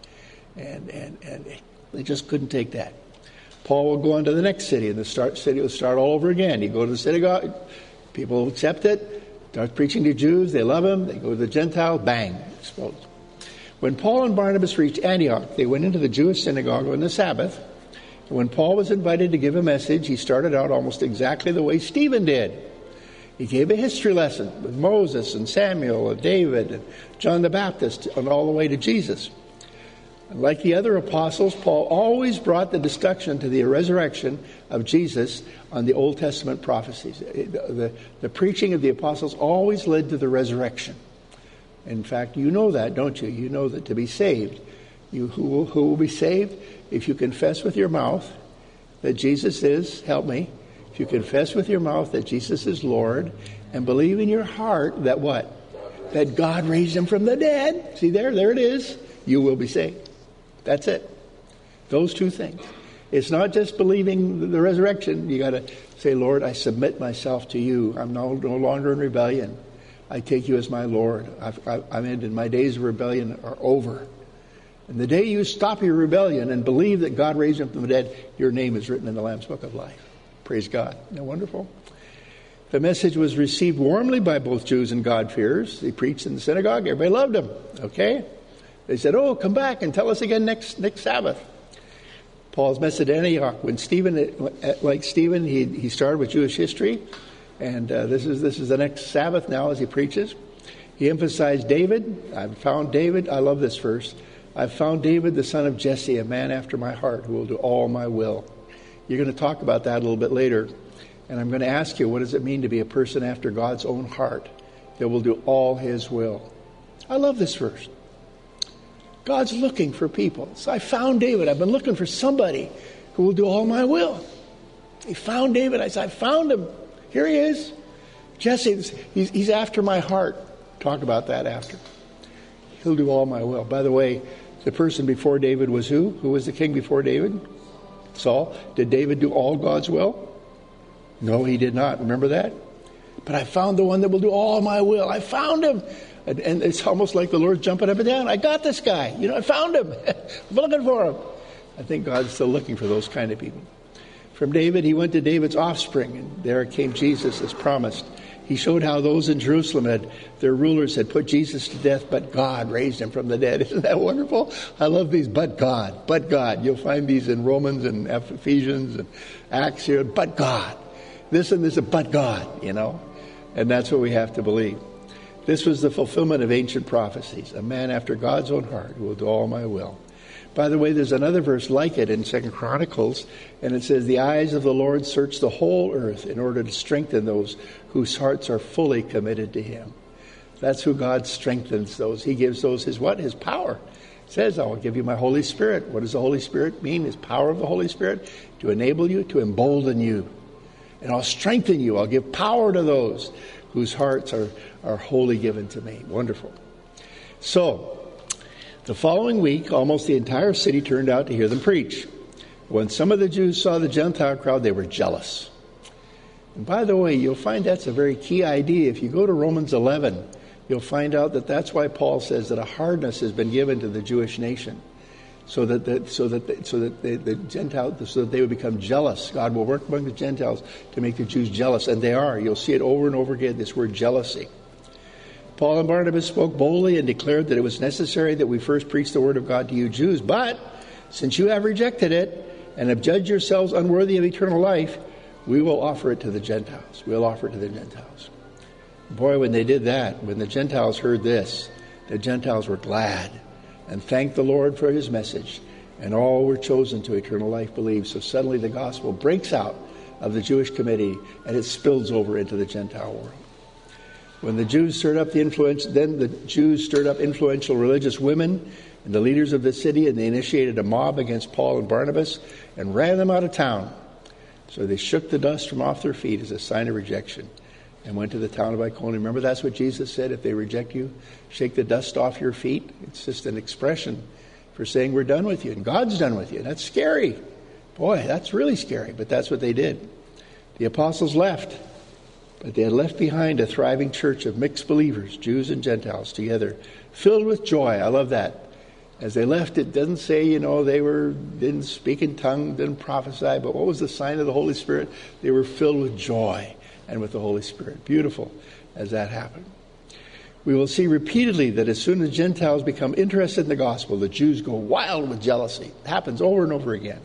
And they just couldn't take that. Paul will go on to the next city, and the city will start all over again. You go to the synagogue, people accept it, start preaching to Jews, they love him. They go to the Gentiles, bang, explodes. When Paul and Barnabas reached Antioch, they went into the Jewish synagogue on the Sabbath. And when Paul was invited to give a message, he started out almost exactly the way Stephen did. He gave a history lesson with Moses and Samuel and David and John the Baptist and all the way to Jesus. And like the other apostles, Paul always brought the discussion to the resurrection of Jesus on the Old Testament prophecies. The preaching of the apostles always led to the resurrection. In fact, you know that, don't you? You know that to be saved, who will be saved? If you confess with your mouth that Jesus is, help me, if you confess with your mouth that Jesus is Lord and believe in your heart that what? That God raised him from the dead. See there it is. You will be saved. That's it. Those two things. It's not just believing the resurrection. You got to say, Lord, I submit myself to you. I'm no longer in rebellion. I take you as my Lord. I'm ended. My days of rebellion are over. And the day you stop your rebellion and believe that God raised him from the dead, your name is written in the Lamb's Book of Life. Praise God. Isn't that wonderful? The message was received warmly by both Jews and God-fearers. He preached in the synagogue. Everybody loved him. Okay? They said, oh, come back and tell us again next Sabbath. Paul's message at Antioch, when Stephen, he started with Jewish history. And this is the next Sabbath now as he preaches. He emphasized David. I've found David. I love this verse. I've found David, the son of Jesse, a man after my heart, who will do all my will. You're going to talk about that a little bit later. And I'm going to ask you, what does it mean to be a person after God's own heart that will do all his will? I love this verse. God's looking for people. So I found David. I've been looking for somebody who will do all my will. He found David. I said, I found him. Here he is. Jesse, he's after my heart. Talk about that after. He'll do all my will. By the way, the person before David was who? Who was the king before David? Saul. Did David do all God's will? No, he did not. Remember that? But I found the one that will do all my will. I found him. And it's almost like the Lord jumping up and down. I got this guy. I found him. I'm looking for him. I think God's still looking for those kind of people. From David, he went to David's offspring, and there came Jesus as promised. He showed how those in Jerusalem their rulers had put Jesus to death, but God raised him from the dead. Isn't that wonderful? I love these, but God, but God. You'll find these in Romans and Ephesians and Acts here, but God. This and this, but God, And that's what we have to believe. This was the fulfillment of ancient prophecies. A man after God's own heart who will do all my will. By the way, there's another verse like it in 2 Chronicles, and it says, the eyes of the Lord search the whole earth in order to strengthen those whose hearts are fully committed to him. That's who God strengthens those. He gives those his what? His power. It says, I will give you my Holy Spirit. What does the Holy Spirit mean? His power of the Holy Spirit to enable you, to embolden you. And I'll strengthen you. I'll give power to those whose hearts are wholly given to me. Wonderful. So, the following week, almost the entire city turned out to hear them preach. When some of the Jews saw the Gentile crowd, they were jealous. And by the way, you'll find that's a very key idea. If you go to Romans 11, you'll find out that that's why Paul says that a hardness has been given to the Jewish nation, so that the Gentiles, so that they would become jealous. God will work among the Gentiles to make the Jews jealous, and they are. You'll see it over and over again. This word jealousy. Paul and Barnabas spoke boldly and declared that it was necessary that we first preach the word of God to you Jews. But since you have rejected it and have judged yourselves unworthy of eternal life, we will offer it to the Gentiles. We'll offer it to the Gentiles. Boy, when they did that, when the Gentiles heard this, the Gentiles were glad and thanked the Lord for his message. And all were chosen to eternal life believed. So suddenly the gospel breaks out of the Jewish committee and it spills over into the Gentile world. When the Jews stirred up the Jews stirred up influential religious women and the leaders of the city, and they initiated a mob against Paul and Barnabas and ran them out of town. So they shook the dust from off their feet as a sign of rejection and went to the town of Iconium. Remember, that's what Jesus said, if they reject you, shake the dust off your feet. It's just an expression for saying we're done with you, and God's done with you. That's scary. Boy, that's really scary, but that's what they did. The apostles left, but they had left behind a thriving church of mixed believers, Jews and Gentiles together, filled with joy. I love that. As they left, it doesn't say, they didn't speak in tongues, didn't prophesy, but what was the sign of the Holy Spirit? They were filled with joy and with the Holy Spirit. Beautiful as that happened. We will see repeatedly that as soon as Gentiles become interested in the gospel, the Jews go wild with jealousy. It happens over and over again.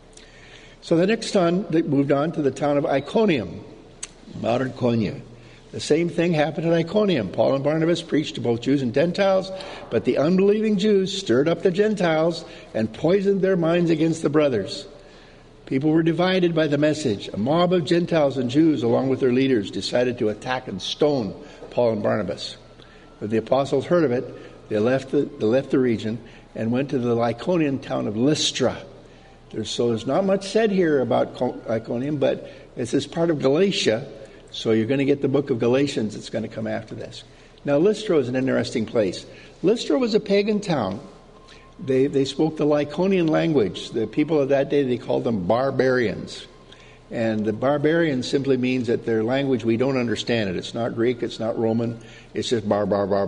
So the next time they moved on to the town of Iconium, modern Konya. The same thing happened at Iconium. Paul and Barnabas preached to both Jews and Gentiles, but the unbelieving Jews stirred up the Gentiles and poisoned their minds against the brothers. People were divided by the message. A mob of Gentiles and Jews, along with their leaders, decided to attack and stone Paul and Barnabas. When the apostles heard of it, they left the region and went to the Lycaonian town of Lystra. There's not much said here about Iconium, but this is part of Galatia, so you're going to get the book of Galatians. It's going to come after this. Now, Lystra is an interesting place. Lystra was a pagan town. They spoke the Lycaonian language. The people of that day, they called them barbarians. And the barbarian simply means that their language, we don't understand it. It's not Greek, it's not Roman. It's just bar.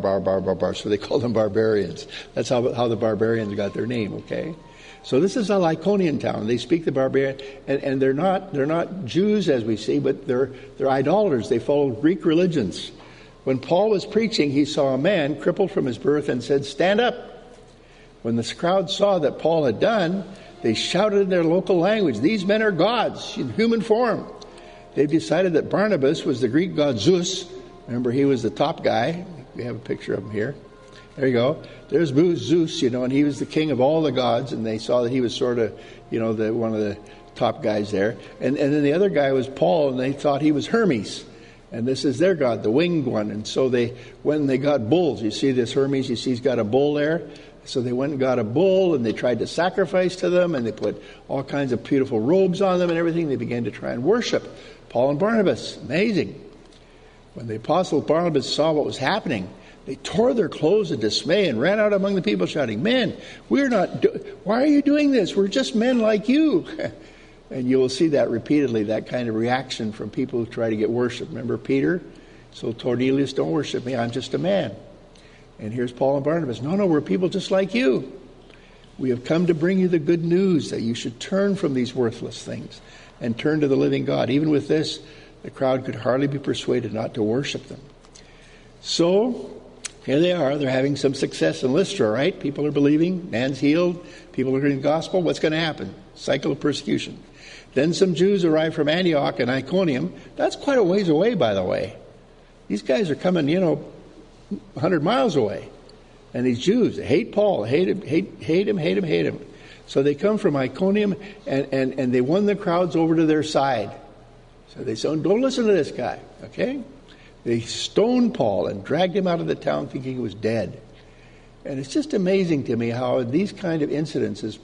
So they call them barbarians. That's how the barbarians got their name, okay? So this is a Lycaonian town. They speak the barbarian, and they're not Jews as we see, but they're idolaters. They follow Greek religions. When Paul was preaching, he saw a man crippled from his birth and said, "Stand up." When the crowd saw that Paul had done, they shouted in their local language, "These men are gods in human form." They've decided that Barnabas was the Greek god Zeus. Remember, he was the top guy. We have a picture of him here. There you go. There's Zeus, and he was the king of all the gods, and they saw that he was sort of, one of the top guys there. And then the other guy was Paul, and they thought he was Hermes. And this is their god, the winged one. And so when they got bulls, you see this Hermes, you see he's got a bull there. So they went and got a bull, and they tried to sacrifice to them, and they put all kinds of beautiful robes on them and everything. They began to try and worship Paul and Barnabas. Amazing. When the apostle Barnabas saw what was happening, they tore their clothes in dismay and ran out among the people shouting, "Men, why are you doing this? We're just men like you." And you will see that repeatedly, that kind of reaction from people who try to get worship. Remember Peter? So Cornelius, "Don't worship me, I'm just a man." And here's Paul and Barnabas. No, we're people just like you. We have come to bring you the good news that you should turn from these worthless things and turn to the living God. Even with this, the crowd could hardly be persuaded not to worship them. So here they are. They're having some success in Lystra, right? People are believing. Man's healed. People are hearing the gospel. What's going to happen? Cycle of persecution. Then some Jews arrived from Antioch and Iconium. That's quite a ways away, by the way. These guys are coming, 100 miles away. And these Jews, they hate Paul, hate him. So they come from Iconium, and they won the crowds over to their side. So they said, "Don't listen to this guy," okay? They stoned Paul and dragged him out of the town thinking he was dead. And it's just amazing to me how in these kind of incidences,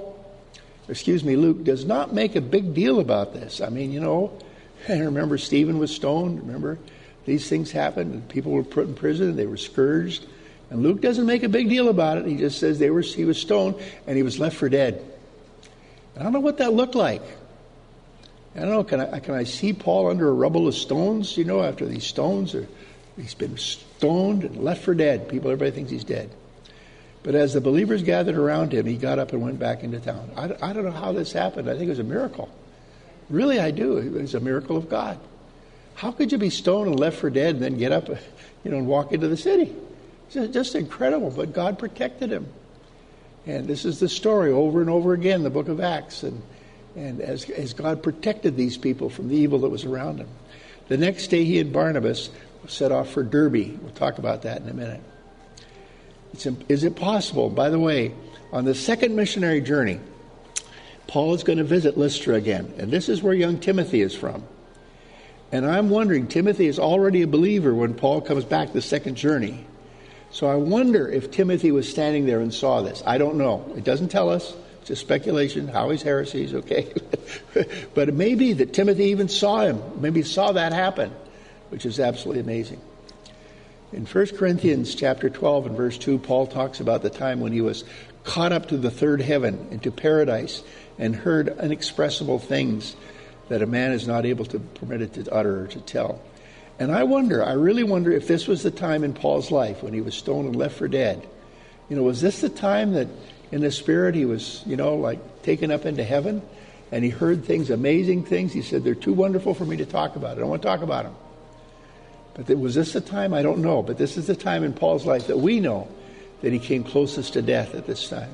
Luke does not make a big deal about this. I mean, I remember Stephen was stoned. Remember, these things happened, and people were put in prison, and they were scourged. And Luke doesn't make a big deal about it. He just says he was stoned, and he was left for dead. I don't know what that looked like. I don't know, can I see Paul under a rubble of stones, after these stones? Or he's been stoned and left for dead. Everybody thinks he's dead. But as the believers gathered around him, he got up and went back into town. I don't know how this happened. I think it was a miracle. Really, I do. It was a miracle of God. How could you be stoned and left for dead and then get up, and walk into the city? It's just incredible, but God protected him. And this is the story over and over again, the book of Acts. And as God protected these people from the evil that was around them. The next day, he and Barnabas set off for Derbe. We'll talk about that in a minute. Is it possible, by the way, on the second missionary journey, Paul is going to visit Lystra again. And this is where young Timothy is from. And I'm wondering, Timothy is already a believer when Paul comes back the second journey. So I wonder if Timothy was standing there and saw this. I don't know. It doesn't tell us. It's just speculation. Howie's heresies, okay? But it may be that Timothy even saw him. Maybe saw that happen, which is absolutely amazing. In 1 Corinthians chapter 12 and verse 2, Paul talks about the time when he was caught up to the third heaven, into paradise, and heard inexpressible things that a man is not able to permit it to utter or to tell. And I really wonder if this was the time in Paul's life when he was stoned and left for dead. Was this the time that in the Spirit he was, like taken up into heaven, and he heard things, amazing things? He said, they're too wonderful for me to talk about. I don't want to talk about them. But was this the time? I don't know. But this is the time in Paul's life that we know that he came closest to death at this time.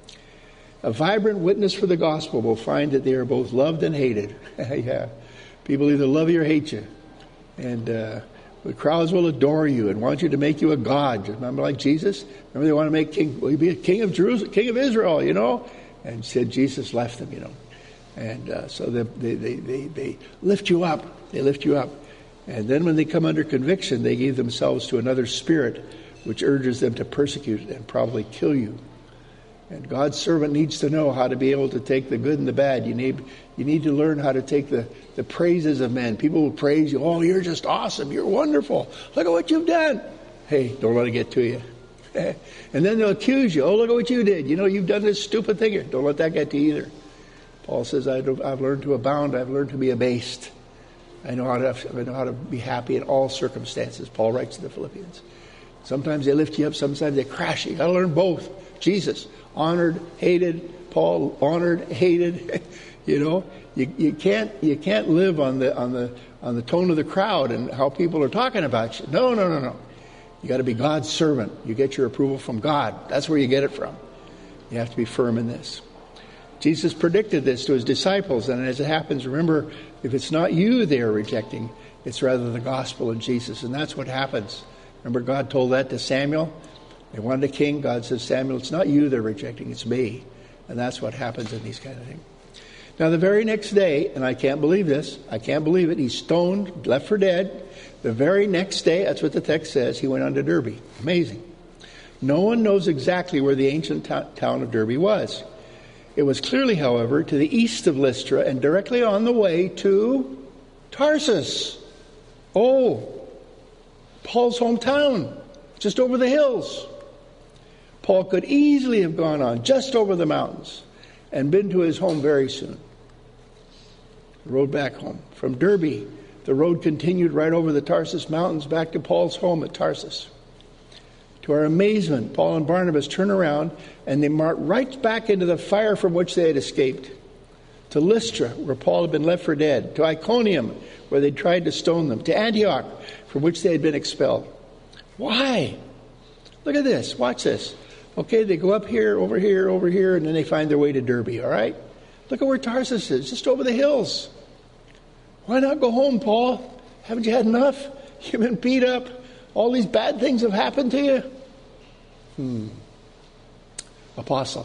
A vibrant witness for the gospel will find that they are both loved and hated. Yeah. People either love you or hate you. And the crowds will adore you and want you to make you a god. Remember, like Jesus? Remember, they want to make king. Will you be a king of Jerusalem, king of Israel? And said Jesus left them. And so they lift you up. They lift you up. And then when they come under conviction, they give themselves to another spirit, which urges them to persecute and probably kill you. And God's servant needs to know how to be able to take the good and the bad. You need to learn how to take the praises of men. People will praise you. Oh, you're just awesome. You're wonderful. Look at what you've done. Hey, don't let it get to you. And then they'll accuse you. Oh, look at what you did. You've done this stupid thing here. Don't let that get to you either. Paul says, I've learned to abound. I've learned to be abased. I know how to be happy in all circumstances. Paul writes to the Philippians. Sometimes they lift you up. Sometimes they crash you. You got to learn both. Jesus, honored, hated. Paul, honored, hated. You can't live on the tone of the crowd and how people are talking about you. No. You got to be God's servant. You get your approval from God. That's where you get it from. You have to be firm in this. Jesus predicted this to his disciples, and as it happens, remember, if it's not you they are rejecting, it's rather the gospel and Jesus, and that's what happens. Remember, God told that to Samuel. They wanted a king. God says, Samuel, it's not you they're rejecting, it's me. And that's what happens in these kind of things. Now, the very next day, and I can't believe this, I can't believe it, he's stoned, left for dead. The very next day, that's what the text says, he went on to Derbe. Amazing. No one knows exactly where the ancient town of Derbe was. It was clearly, however, to the east of Lystra and directly on the way to Tarsus. Oh, Paul's hometown, just over the hills. Paul could easily have gone on just over the mountains and been to his home very soon. The road back home. From Derbe, the road continued right over the Tarsus mountains back to Paul's home at Tarsus. To our amazement, Paul and Barnabas turn around and they march right back into the fire from which they had escaped. To Lystra, where Paul had been left for dead. To Iconium, where they tried to stone them. To Antioch, from which they had been expelled. Why? Look at this. Watch this. Okay, they go up here, over here, and then they find their way to Derbe, all right? Look at where Tarsus is, just over the hills. Why not go home, Paul? Haven't you had enough? You've been beat up. All these bad things have happened to you. Apostle.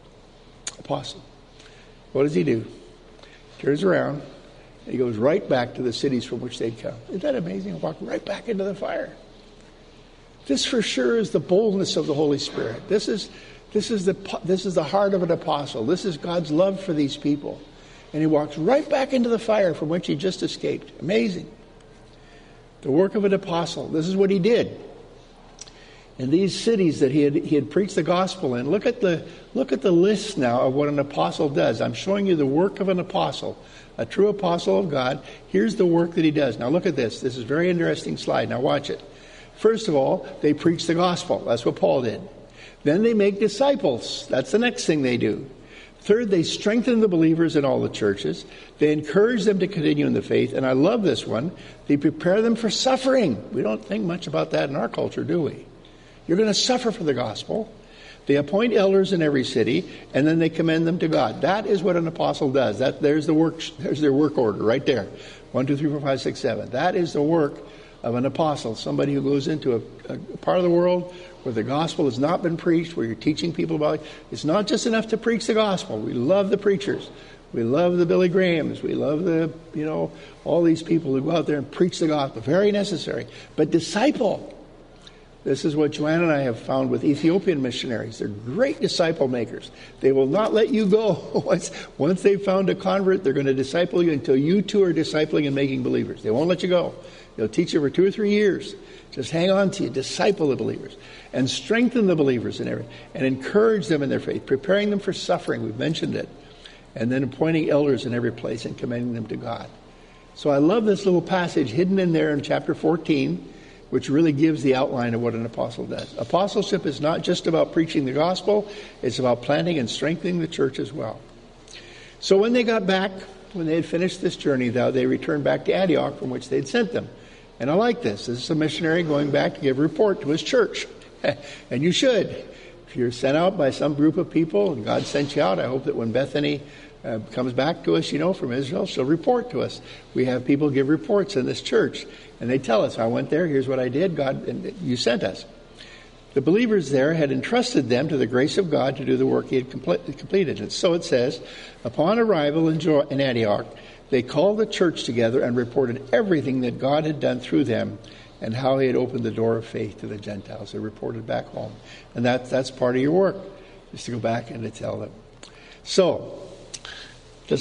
What does he do? Turns around, and he goes right back to the cities from which they'd come. Isn't that amazing? He walked right back into the fire. This for sure is the boldness of the Holy Spirit. This is the heart of an apostle. This is God's love for these people. And he walks right back into the fire from which he just escaped. Amazing. The work of an apostle. This is what he did. In these cities that he had preached the gospel in. Look at the list now of what an apostle does. I'm showing you the work of an apostle. A true apostle of God. Here's the work that he does. Now look at this. This is a very interesting slide. Now watch it. First of all, they preach the gospel. That's what Paul did. Then they make disciples. That's the next thing they do. Third, they strengthen the believers in all the churches. They encourage them to continue in the faith. And I love this one. They prepare them for suffering. We don't think much about that in our culture, do we? You're going to suffer for the gospel. They appoint elders in every city, and then they commend them to God. That is what an apostle does. There's their work order right there. 1, 2, 3, 4, 5, 6, 7. That is the work of an apostle, somebody who goes into a part of the world where the gospel has not been preached, where you're teaching people about it. It's not just enough to preach the gospel. We love the preachers. We love the Billy Grahams. We love all these people who go out there and preach the gospel. Very necessary. But disciple. This is what Joanne and I have found with Ethiopian missionaries. They're great disciple makers. They will not let you go. Once they've found a convert, they're going to disciple you until you too are discipling and making believers. They won't let you go. They'll teach you for 2 or 3 years. Just hang on to you. Disciple the believers. And strengthen the believers in everything. And encourage them in their faith. Preparing them for suffering. We've mentioned it. And then appointing elders in every place and commending them to God. So I love this little passage hidden in there in chapter 14, which really gives the outline of what an apostle does. Apostleship is not just about preaching the gospel. It's about planting and strengthening the church as well. So when they got back, when they had finished this journey, they returned back to Antioch, from which they'd sent them. And I like this. This is a missionary going back to give a report to his church. And you should. If you're sent out by some group of people and God sent you out, I hope that when Bethany comes back to us, from Israel, she'll report to us. We have people give reports in this church. And they tell us, I went there, here's what I did, God, and you sent us. The believers there had entrusted them to the grace of God to do the work he had completed. And so it says, upon arrival in Antioch, they called the church together and reported everything that God had done through them and how he had opened the door of faith to the Gentiles. They reported back home. And that's part of your work, is to go back and to tell them. So, the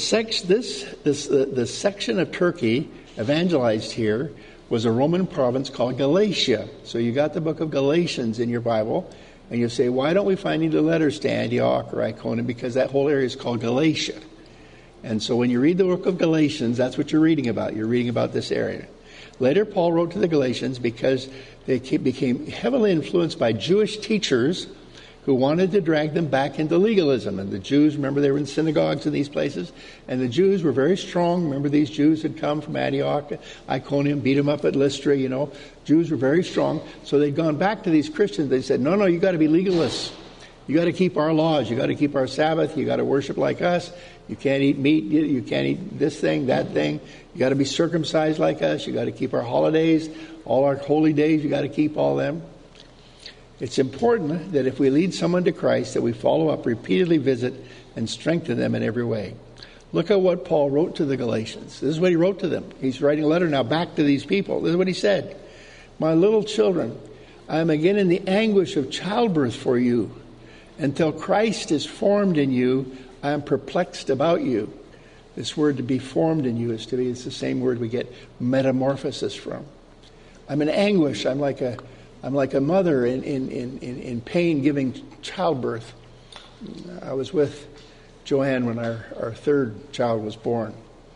section of Turkey evangelized here was a Roman province called Galatia. So you got the book of Galatians in your Bible, and you say, why don't we find any letters to Antioch or Iconium? Because that whole area is called Galatia. And so when you read the book of Galatians, that's what you're reading about. You're reading about this area. Later, Paul wrote to the Galatians because they became heavily influenced by Jewish teachers who wanted to drag them back into legalism. And the Jews, remember, they were in synagogues in these places, and the Jews were very strong. Remember, these Jews had come from Antioch, Iconium, beat them up at Lystra, Jews were very strong. So they'd gone back to these Christians. They said, no, you got to be legalists. You got to keep our laws. You got to keep our Sabbath. You got to worship like us. You can't eat meat. You can't eat this thing, that thing. You got to be circumcised like us. You got to keep our holidays, all our holy days. You got to keep all them. It's important that if we lead someone to Christ, that we follow up, repeatedly visit, and strengthen them in every way. Look at what Paul wrote to the Galatians. This is what he wrote to them. He's writing a letter now back to these people. This is what he said. My little children, I am again in the anguish of childbirth for you. Until Christ is formed in you, I am perplexed about you. This word to be formed in you it's the same word we get metamorphosis from. I'm in anguish. I'm like a mother in pain giving childbirth. I was with Joanne when our third child was born,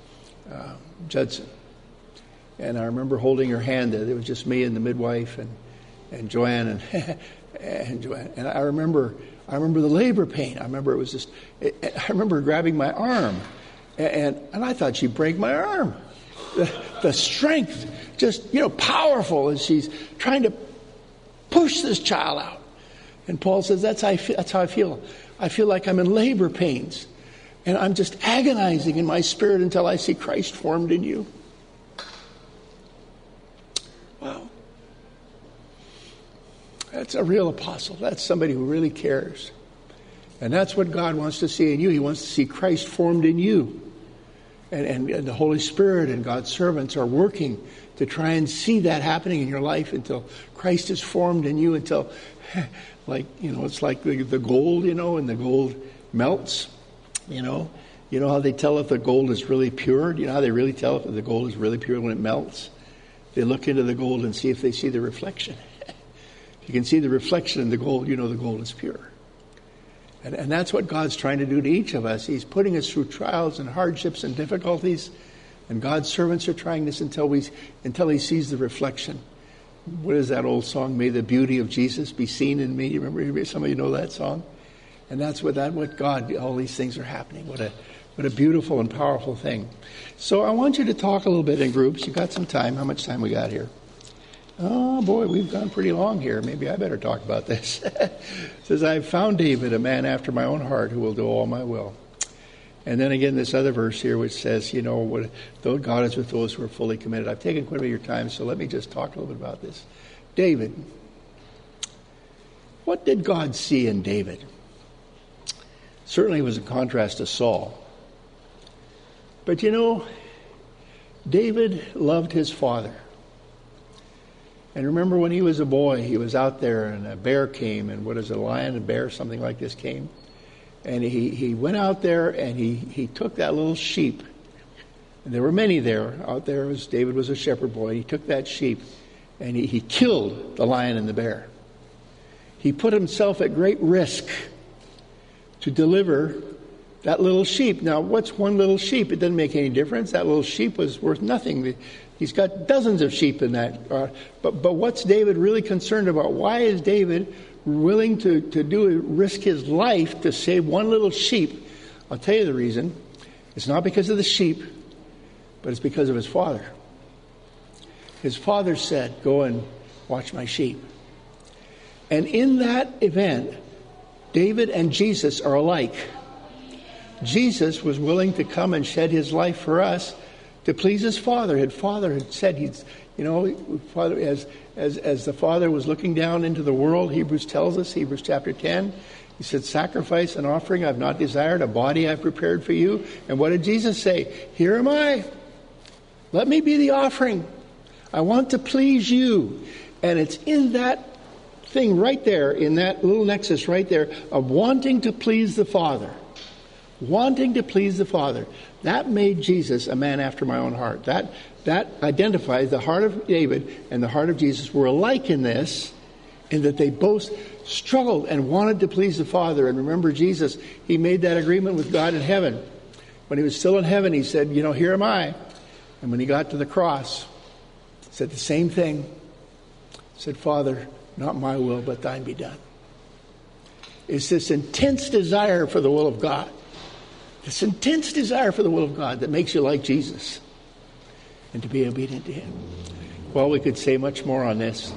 Judson. And I remember holding her hand there. It was just me and the midwife and Joanne and Joanne. And I remember the labor pain. I remember I remember grabbing my arm. And I thought she'd break my arm. The strength, just, powerful as she's trying to push this child out. And Paul says, that's how I feel. I feel like I'm in labor pains. And I'm just agonizing in my spirit until I see Christ formed in you. Wow. That's a real apostle. That's somebody who really cares. And that's what God wants to see in you. He wants to see Christ formed in you. And the Holy Spirit and God's servants are working to try and see that happening in your life until Christ is formed in you, until, it's like the gold, and the gold melts, You know how they tell if the gold is really pure? Do you know how they really tell if the gold is really pure when it melts? They look into the gold and see if they see the reflection. If you can see the reflection in the gold, you know the gold is pure. And that's what God's trying to do to each of us. He's putting us through trials and hardships and difficulties. And God's servants are trying this until he sees the reflection. What is that old song? May the beauty of Jesus be seen in me. You remember, some of you know that song? And that's what God, all these things are happening. What a beautiful and powerful thing. So I want you to talk a little bit in groups. You've got some time. How much time we got here? Oh, boy, we've gone pretty long here. Maybe I better talk about this. It says, I've found David, a man after my own heart, who will do all my will. And then again, this other verse here, which says, though God is with those who are fully committed. I've taken quite a bit of your time, so let me just talk a little bit about this. David. What did God see in David? Certainly it was a contrast to Saul. But you know, David loved his father. And remember when he was a boy, he was out there and a bear came, and what is it, a lion and bear, something like this came. And he went out there and he took that little sheep. And there were many there out there. David was a shepherd boy. He took that sheep and he killed the lion and the bear. He put himself at great risk to deliver that little sheep. Now, what's one little sheep? It doesn't make any difference. That little sheep was worth nothing. He's got dozens of sheep in that. But what's David really concerned about? Why is David willing to risk his life to save one little sheep? I'll tell you the reason. It's not because of the sheep, but it's because of his father. His father said, go and watch my sheep. And in that event, David and Jesus are alike. Jesus was willing to come and shed his life for us to please his father. His father had said, Father, as the father was looking down into the world, Hebrews tells us, Hebrews chapter 10, he said, sacrifice and offering I've not desired, a body I've prepared for you. And what did Jesus say? Here am I. Let me be the offering. I want to please you. And it's in that thing right there, in that little nexus right there, of wanting to please the Father. Wanting to please the Father. That made Jesus a man after my own heart. That identifies the heart of David and the heart of Jesus were alike in this, in that they both struggled and wanted to please the Father. And remember Jesus, he made that agreement with God in heaven. When he was still in heaven, he said, here am I. And when he got to the cross, he said the same thing. He said, Father, not my will, but thine be done. It's this intense desire for the will of God. This intense desire for the will of God that makes you like Jesus and to be obedient to him. Well, we could say much more on this.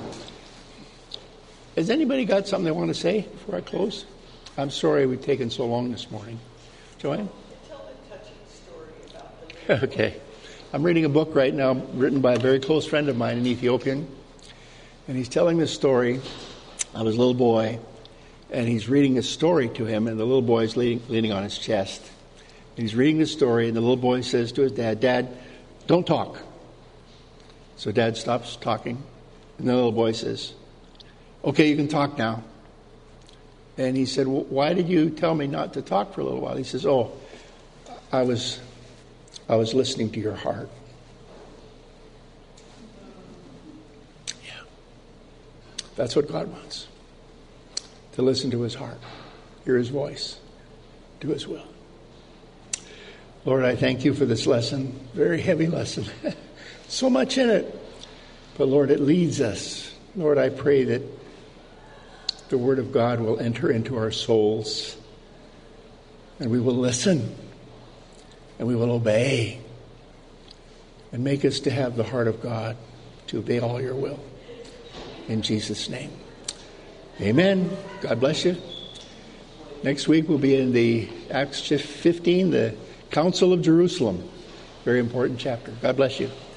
Has anybody got something they want to say before I close? I'm sorry we've taken so long this morning. Joanne? Tell a touching story about the Okay. I'm reading a book right now written by a very close friend of mine, an Ethiopian. And he's telling this story of his little boy. And he's reading this story to him, and the little boy is leaning on his chest. And he's reading the story, and the little boy says to his dad, Dad, don't talk. So Dad stops talking. And the little boy says, okay, you can talk now. And he said, well, why did you tell me not to talk for a little while? He says, I was listening to your heart. Yeah. That's what God wants. To listen to his heart. Hear his voice. Do his will. Lord, I thank you for this lesson. Very heavy lesson. So much in it. But Lord, it leads us. Lord, I pray that the word of God will enter into our souls. And we will listen. And we will obey. And make us to have the heart of God to obey all your will. In Jesus' name. Amen. God bless you. Next week we'll be in the Acts 15, the Council of Jerusalem. Very important chapter. God bless you.